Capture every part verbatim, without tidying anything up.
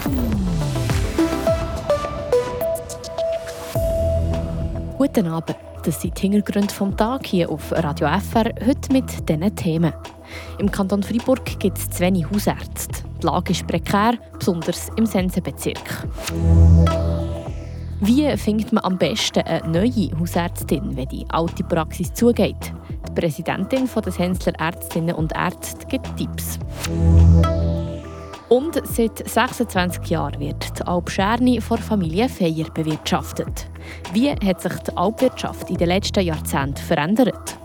Guten Abend, das sind die Hintergründe vom Tag hier auf Radio F R, heute mit diesen Themen. Im Kanton Freiburg gibt es zu wenig Hausärzte. Die Lage ist prekär, besonders im Sensenbezirk. Wie findet man am besten eine neue Hausärztin, wenn die alte Praxis zugeht? Die Präsidentin der Sensler Ärztinnen und Ärzte gibt Tipps. Und seit sechsundzwanzig Jahren wird die Alp Scherni von der Familie Feier bewirtschaftet. Wie hat sich die Alpwirtschaft in den letzten Jahrzehnten verändert?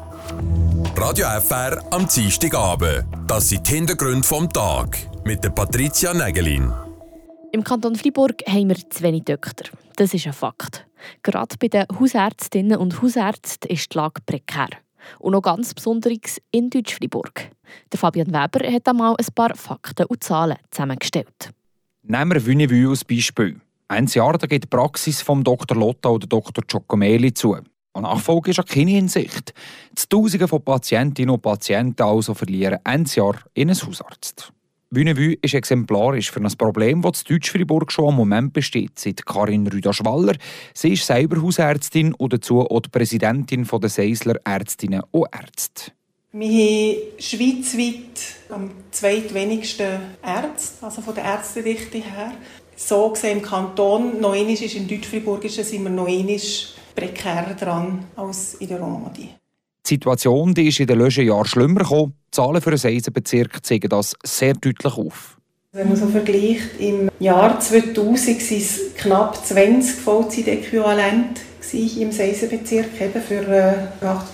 Radio F R am Dienstagabend. Das sind die Hintergründe vom Tag mit der Patricia Nägelin. Im Kanton Freiburg haben wir zu wenig Doktor. Das ist ein Fakt. Gerade bei den Hausärztinnen und Hausärzten ist die Lage prekär. Und noch ganz besonders in Deutsch-Freiburg. Der Fabian Weber hat einmal ein paar Fakten und Zahlen zusammengestellt. Nehmen wir Wünnewü als Beispiel. Ein Jahr da geht die Praxis vom Doktor Lotta oder Doktor Giacomelli zu. Und Nachfolge ist auch keine Hinsicht. Die Tausende von Patientinnen und Patienten also verlieren ein Jahr in einen Hausarzt. Wünnewü ist exemplarisch für ein Problem, das in Deutsch-Freiburg schon am Moment besteht, sagt Karin Rüda-Schwaller. Sie ist selber Hausärztin und dazu auch die Präsidentin der Seisler Ärztinnen und Ärzte. Wir haben schweizweit am zweitwenigsten Ärzte, also von der Ärztedichte her. So gesehen im Kanton, noch einmal ist in Deutsch-Freiburg sind wir noch einmal prekärer dran als in der Romandie. Die Situation die ist in den letzten Jahren schlimmer gekommen. Die Zahlen für den Seisenbezirk zeigen das sehr deutlich auf. Wenn man so vergleicht, im Jahr zweitausend waren es knapp zwanzig Vollzeitäquivalente im Seisenbezirk, eben für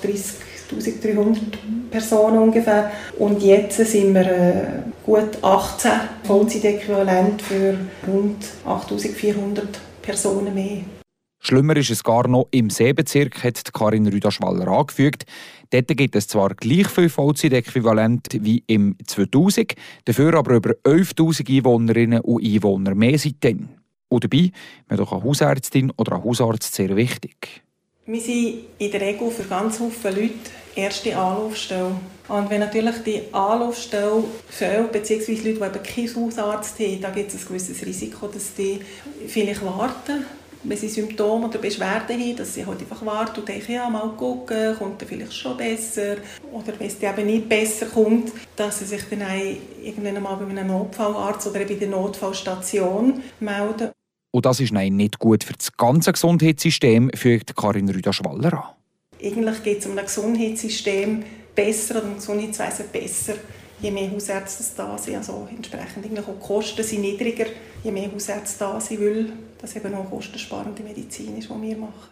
achtunddreißigtausenddreihundert Personen ungefähr. Und jetzt sind wir äh, gut achtzehn Vollzeitäquivalente für rund achttausendvierhundert Personen mehr. Schlimmer ist es gar noch im Seebezirk, hat Karin Rüda-Schwaller angefügt. Dort gibt es zwar gleich viele Vollzeitäquivalente wie im zweitausend, dafür aber über elftausend Einwohnerinnen und Einwohner mehr seitdem. Und dabei wäre doch eine Hausärztin oder ein Hausarzt sehr wichtig. Wir sind in der Regel für ganz viele Leute erste Anlaufstelle. Und wenn natürlich die Anlaufstelle fehlt, beziehungsweise Leute, die eben keinen Hausarzt haben, da gibt es ein gewisses Risiko, dass die vielleicht warten, wenn sie Symptome oder Beschwerden haben, dass sie halt einfach warten und denken, ja, mal gucken, kommt dann vielleicht schon besser. Oder wenn es dann eben nicht besser kommt, dass sie sich dann irgendwann einmal bei einem Notfallarzt oder bei der Notfallstation melden. Und das ist nein, nicht gut für das ganze Gesundheitssystem, fügt Karin Rüda-Schwaller an. Eigentlich geht es um ein Gesundheitssystem besser oder um Gesundheitswesen besser, je mehr Hausärzte da sind. Also entsprechend auch die Kosten sind niedriger, je mehr Hausärzte da sind, weil das eben auch kostensparende Medizin ist, die wir machen.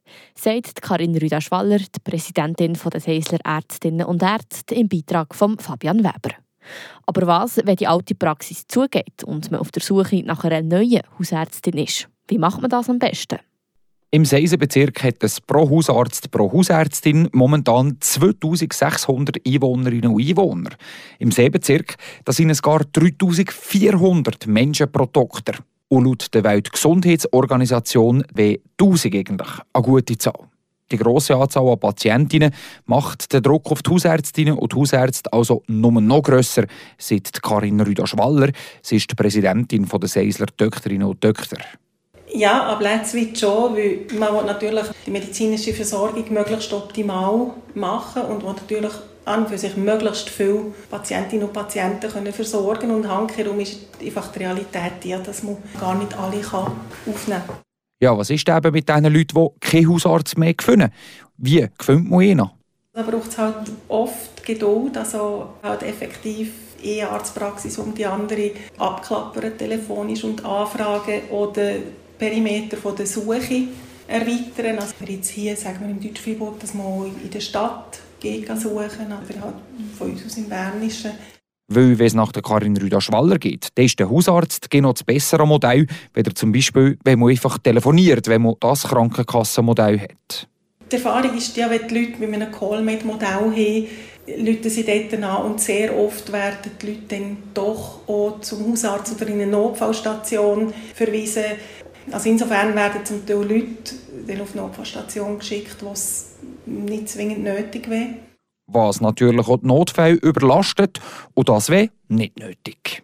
Sagt Karin Rüda-Schwaller, die Präsidentin der Seisler Ärztinnen und Ärzte, im Beitrag von Fabian Weber. Aber was, wenn die alte Praxis zugeht und man auf der Suche nach einer neuen Hausärztin ist? Wie macht man das am besten? Im Seisenbezirk hat es pro Hausarzt, pro Hausärztin momentan zweitausendsechshundert Einwohnerinnen und Einwohner. Im Seebezirk sind es gar dreitausendvierhundert Menschen pro Doktor. Und laut der Weltgesundheitsorganisation wäre tausend eigentlich eine gute Zahl. Die grosse Anzahl an Patientinnen macht den Druck auf die Hausärztinnen und die Hausärzte also nur noch grösser, sagt Karin Rüda-Schwaller. Sie ist die Präsidentin der Seisler Doktorinnen und Doktor. Ja, aber letztlich schon, weil man will natürlich die medizinische Versorgung möglichst optimal machen und will natürlich an und für sich möglichst viele Patientinnen und Patienten können versorgen und handkehrum ist einfach die Realität die, dass man gar nicht alle kann aufnehmen kann. Ja, was ist eben mit den Leuten, die keinen Hausarzt mehr finden? Wie findet man ihn? Da braucht es halt oft Geduld, also halt effektiv eine Arztpraxis um die andere abklappern, telefonisch und anfragen oder Perimeter von der Suche erweitern. Also jetzt hier sagen wir im Deutsch-Freiburg, dass man in der Stadt geht suchen, aber halt von uns aus im Bernischen. Weil, wenn es nach der Karin Rüda-Schwaller geht, dann ist der Hausarzt genau das bessere Modell, weder zum Beispiel, wenn man einfach telefoniert, wenn man das Krankenkassenmodell hat. Die Erfahrung ist ja, wenn die Leute mit einem Callmed-Modell haben, Leute sie dort an und sehr oft werden die Leute dann doch auch zum Hausarzt oder in eine Notfallstation verwiesen. Also insofern werden zum Teil Leute dann auf die Notfallstation geschickt, wo es nicht zwingend nötig wäre. Was natürlich auch die Notfälle überlastet und das wäre nicht nötig.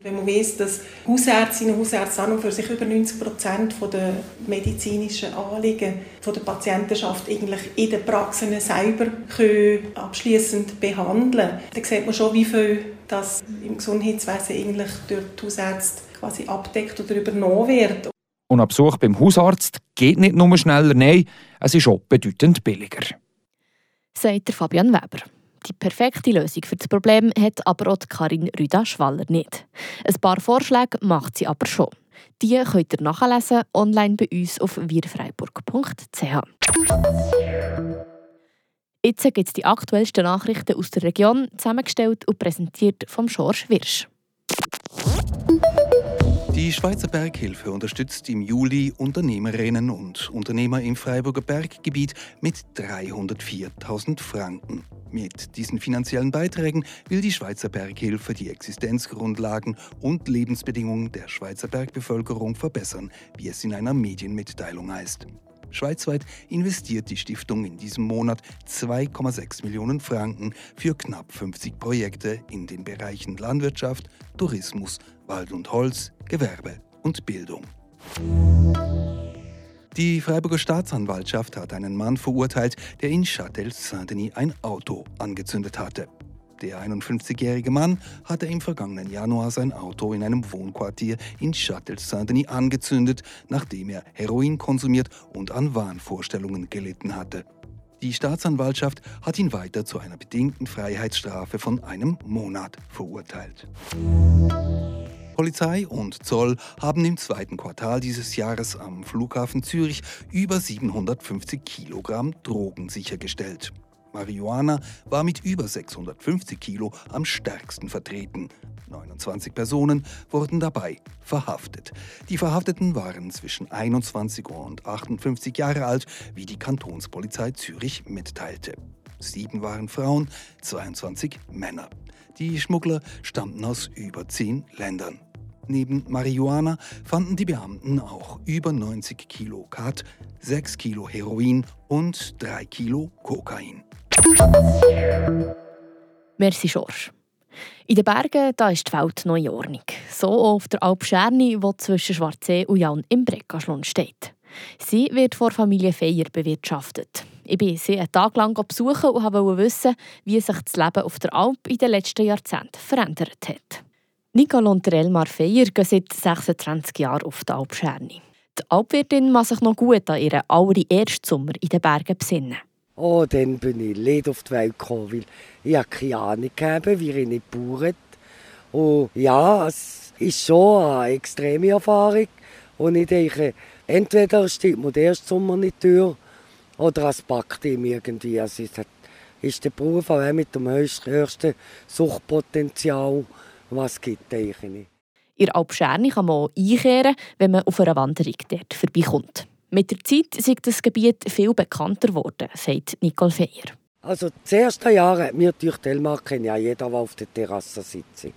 Wenn man weiss, dass Hausärztinnen und Hausärzte an und für sich über neunzig Prozent der medizinischen Anliegen der Patientenschaft eigentlich in den Praxen selber abschliessend behandeln können, dann sieht man schon, wie viel das im Gesundheitswesen eigentlich durch die Hausärzte quasi abdeckt oder übernommen wird. Und ein Besuch beim Hausarzt geht nicht nur schneller, nein, es ist auch bedeutend billiger. Sagt Fabian Weber. Die perfekte Lösung für das Problem hat aber auch Karin Rüda-Schwaller nicht. Ein paar Vorschläge macht sie aber schon. Die könnt ihr nachlesen online bei uns auf wirfreiburg punkt c h. Jetzt gibt es die aktuellsten Nachrichten aus der Region, zusammengestellt und präsentiert vom George Wirsch. Die Schweizer Berghilfe unterstützt im Juli Unternehmerinnen und Unternehmer im Freiburger Berggebiet mit dreihundertviertausend Franken. Mit diesen finanziellen Beiträgen will die Schweizer Berghilfe die Existenzgrundlagen und Lebensbedingungen der Schweizer Bergbevölkerung verbessern, wie es in einer Medienmitteilung heißt. Schweizweit investiert die Stiftung in diesem Monat zwei Komma sechs Millionen Franken für knapp fünfzig Projekte in den Bereichen Landwirtschaft, Tourismus, Wald und Holz, Gewerbe und Bildung. Die Freiburger Staatsanwaltschaft hat einen Mann verurteilt, der in Châtel-Saint-Denis ein Auto angezündet hatte. Der einundfünfzigjährige Mann hatte im vergangenen Januar sein Auto in einem Wohnquartier in Châtel-Saint-Denis angezündet, nachdem er Heroin konsumiert und an Wahnvorstellungen gelitten hatte. Die Staatsanwaltschaft hat ihn weiter zu einer bedingten Freiheitsstrafe von einem Monat verurteilt. Polizei und Zoll haben im zweiten Quartal dieses Jahres am Flughafen Zürich über siebenhundertfünfzig Kilogramm Drogen sichergestellt. Marihuana war mit über sechshundertfünfzig Kilo am stärksten vertreten. neunundzwanzig Personen wurden dabei verhaftet. Die Verhafteten waren zwischen einundzwanzig und achtundfünfzig Jahre alt, wie die Kantonspolizei Zürich mitteilte. Sieben waren Frauen, zweiundzwanzig Männer. Die Schmuggler stammten aus über zehn Ländern. Neben Marihuana fanden die Beamten auch über neunzig Kilo Khat, sechs Kilo Heroin und drei Kilo Kokain. Merci, George. In den Bergen da ist die Welt noch in Ordnung. So auch auf der Alp Scherni, die zwischen Schwarzsee und Jaun im Breckaschlund steht. Sie wird von Familie Feier bewirtschaftet. Ich bin sie einen Tag lang besuchen und wollte wissen, wie sich das Leben auf der Alp in den letzten Jahrzehnten verändert hat. Nicole und Elmar Feier gehen seit sechsundzwanzig Jahren auf die Alp Scherni. Die Alpwirtin muss sich noch gut an ihren allerersten Sommer in den Bergen besinnen. Oh, dann bin ich nicht auf die Welt gekommen, weil ich keine Ahnung habe, wie ich nicht bauert. Und ja, es ist schon eine extreme Erfahrung. Und ich denke, entweder steht mir der erste Sommer nicht durch, oder es packt ihm irgendwie. Also es ist der Beruf auch mit dem höchsten Suchtpotenzial, was es gibt, denke ich. In Alp Scherni kann man auch einkehren, wenn man auf einer Wanderung dort vorbeikommt. Mit der Zeit ist das Gebiet viel bekannter geworden, sagt Nicole Feier. Also das erste Jahr hat mir durch Elmar ja jeder, der auf der Terrasse sitzt.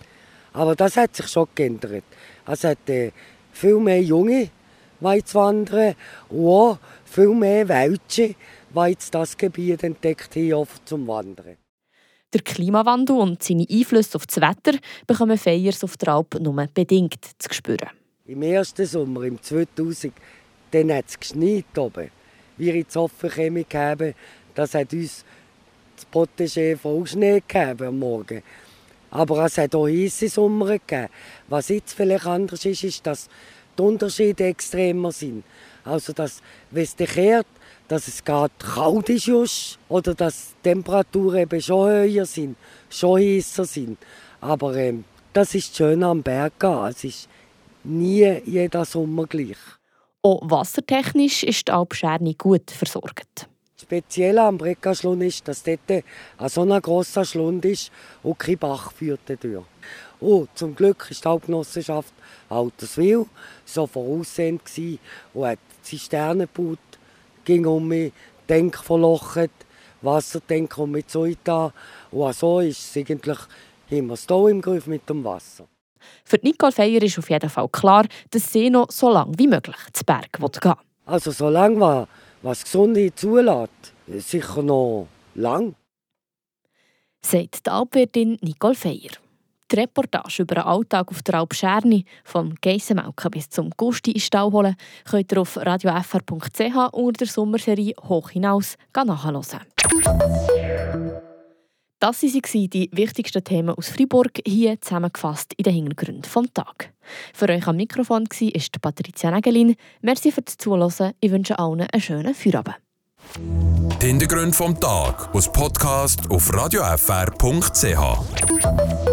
Aber das hat sich schon geändert. Es hat äh, viel mehr Junge, die jetzt wandern, und auch viel mehr Welche, die jetzt das Gebiet entdeckt haben zum Wandern. Der Klimawandel und seine Einflüsse auf das Wetter bekommen Feiers auf der Alp nur bedingt zu spüren. Im ersten Sommer, im zweitausend, dann hat es geschneit oben. Wir in Zoffenchemie haben, das hat uns das Protégé voll Schnee gegeben am Morgen. Aber es hat auch heiße Sommer gegeben. Was jetzt vielleicht anders ist, ist, dass die Unterschiede extremer sind. Also, dass, wenn es kehrt, dass es gerade kalt ist just, oder dass die Temperaturen eben schon höher sind, schon heißer sind. Aber ähm, das ist schön am Berg gehen. Es ist nie jeder Sommer gleich. Auch wassertechnisch ist die Alp Scherni gut versorgt. Speziell am Breckaschlund ist, dass dort ein so ein grosser Schlund ist und kein Bach führt durch. Und zum Glück ist die Alpgenossenschaft Alterswil so voraussehend und hat Zisternen gebaut, ging um mich, Tank verlocht, Wassertank um mich zu da. Und so ist es eigentlich immer hier im Griff mit dem Wasser. Für Nicole Feier ist auf jeden Fall klar, dass sie noch so lange wie möglich zu Berg gehen will. Also so lange, was Gesundheit zulässt, sicher noch lang. Sagt die Alpwirtin Nicole Feier. Die Reportage über den Alltag auf der Alp Scherni, vom Geissenmelken bis zum Gusti in den Stall holen, könnt ihr auf radio f r punkt c h unter der Sommerserie «Hoch hinaus» nachhören. Das waren die wichtigsten Themen aus Freiburg, hier zusammengefasst in den Hintergründen des Tages. Für euch am Mikrofon war Patricia Nägelin. Merci fürs Zuhören. Ich wünsche allen einen schönen Feierabend. Die Hintergründe vom Tag aus Podcast auf radio f r punkt c h.